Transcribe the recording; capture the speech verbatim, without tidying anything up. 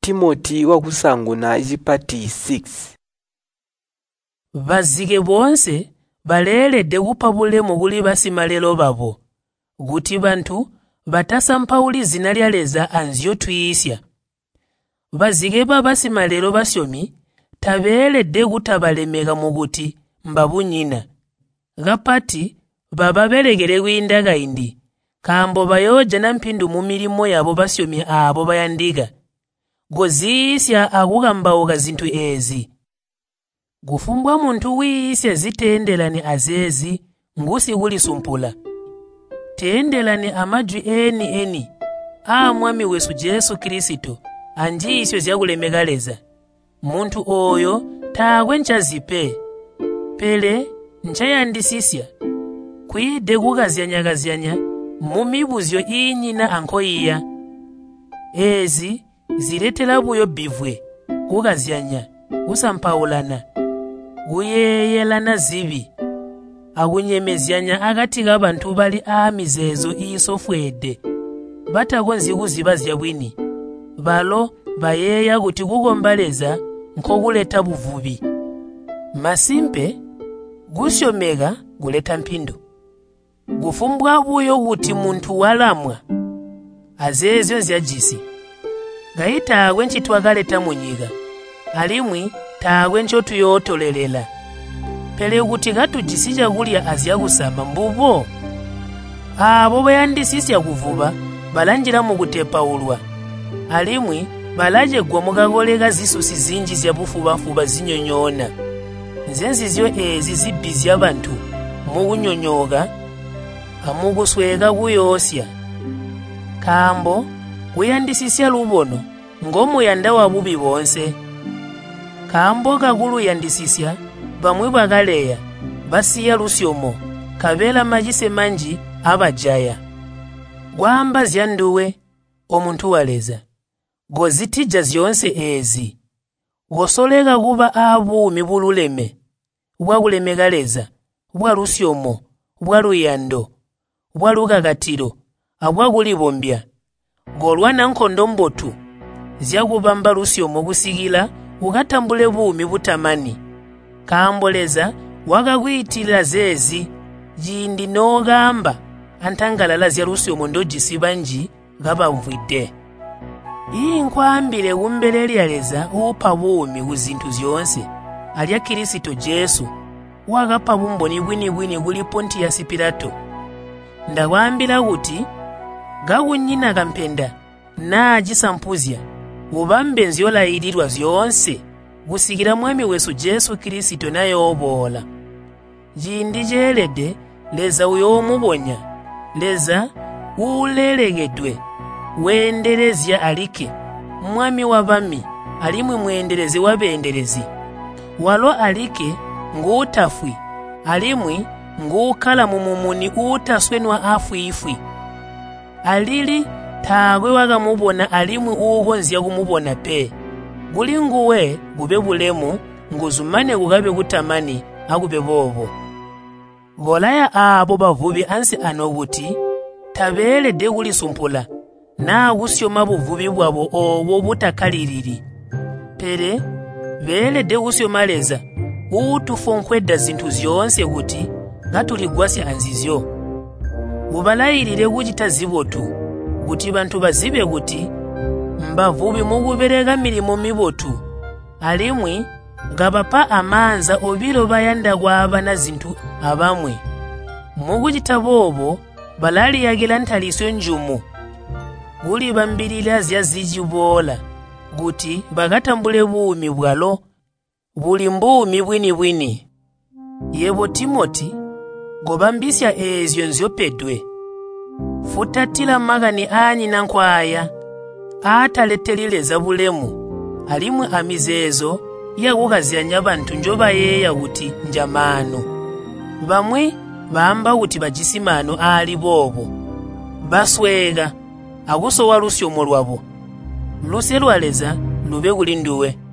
Timoti wakusanguna echipati six. Bazike bonse baleredde kupa bulemu kuli basimalero babo kuti bantu batasampawuli zina lya Leza anzyo tuyisya. Bazike ba basimalero basyomi tabeeredde kutabalemeka mu kuti mbabunyina gapati baba belegere kwindaga indi kambo bayoja na mpindu mu milimo yabo basyomi abo bayandiga gozisya akukambawuka zinthu ezi. Gufumbwa muntu wisya zitendelani azezi ngusi kulisumpula. Tendelani amajwi eni eni a mwami wesu Yesu Kristo anjisyo zyakulemeka Leza. Muntu oyo taakwe nchazipe pele nchayandisisya kwide kukazyanyakazyanya mu mibuzyo inyina ankoyiya ezi ziletera buyo bivwe kukazyanya kusampawulana kuyeyelana zibi akunyemezyanya akati k'abantu bali amizezo isofwede batakonzi kuzibazya bwini balo bayeya kuti kukomba Leza nkokuleta buvubi. Masimpe gusyomeka guleta mpindu. Gufumbwa buyo kuti muntu walamwa azezyo zyajisi gaita agwenchi twagaleta munyiga alimwi taagwencho tuyotolelela pele kuti gatujisija kulya azyakusamba mbubo abo bayandisisya kuvuba balanjira mu kutepaulwa alimwi balaje gwa mukagoleka zisusi zinji zya bufubafuba zinyonyona nzenzizyo ezi zibizi abantu mu kunyonyoka amukusweka kuyosya kambo kuyandisisya lubono ng'omuyanda wa bubi bonse kambo kakulu yandisisya bamwe bakaleya basiya lusyomo kabela majise manji abajaya gwamba zyanduwe omuntu wa Leza gozitija zyonse ezi gosoleka kuba abuumi bululeme bwakulemeka Leza bwa lusyomo bwa luyando bwa lukakatiro abwakulibombya golwana nkondo mbotu zyakubamba lusyomo kusikila ukatambule buumi butamani kambo Leza wakakuyitirira zezi jindi nogamba antangalala zya lusyomo ndojisiba nji gabamvwidde inkwambire kumbele lya Leza upa buumi ku zinthu zyonse alya Kristo Yesu wakapa bumboni bwinibwini kuli Pontiyasi Pilato ndakwambira kuti gakunyina kampenda najisampuzya ubambe nzyolayilirwa zyonse kusikira mwami wesu Yesu Kristo nayobola jindi jeelede Leza uyo omubonya Leza ulelegedwe wenderezya alike mwami wabami alimwe mwenderezi wabenderezi walo alike ngutafwi alimwi ngukala mumumuni utaswenwa afwifwi alili taagwe wakamubona alimwi ukonzya kumubona pe guli nguwe gube bulemu nguzumane kukabe kutamani akube bobo golaya abo bavubi ansi ano kuti tabeeledde kulisumpula naakusyoma buvubi bwabo obwo butakaliriri pere beeledde kusyoma Leza utufonkwedda zinthu zyonse kuti ngatuligwasya anzizyo ubalayirire kuchita zibotu kuti bantu bazibe kuti mbavubi mukubereka milimo mibotu alimwi ngabapa amanza obiro bayanda kwaba na zinthu abamwe mukuchita bobo balali yakila ntaliso njumu guli bambirira zya zijibola kuti bakatambule buumi bwalo buli mbuumi bwini bwini yebo Timoti gobambisya ezyo nzyopedwe futatila magani anyina nkwaya ataletelileza bulemu alimwe amizezo yakukazyanya bantu njoba yeya kuti njamano bamwe bamba kuti bajisimano ali bobo baswega akusowa lusyomo lwabo luse lwa Leza lube kulinduwe